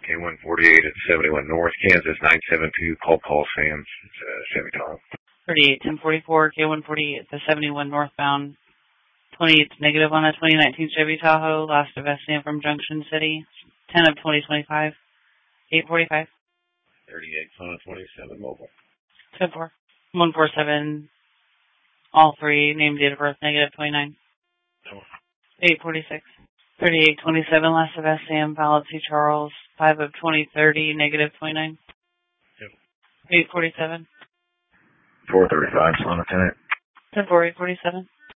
K148 at 71 North, Kansas 972. Call Sam's. It's Chevy Tahoe. 381044, K148 at the 71 northbound. 28's negative on a 2019 Chevy Tahoe. Last of Sam from Junction City. 10 of 2025. 845. 38 on a 27 mobile. 10-4. 147. All three. Name, date of birth, negative 29. 846. 3827. Last of Sam, Valid C. Charles. 5 of 2030, negative 29. 847. 435, Solana Tenant. 10-4, 847.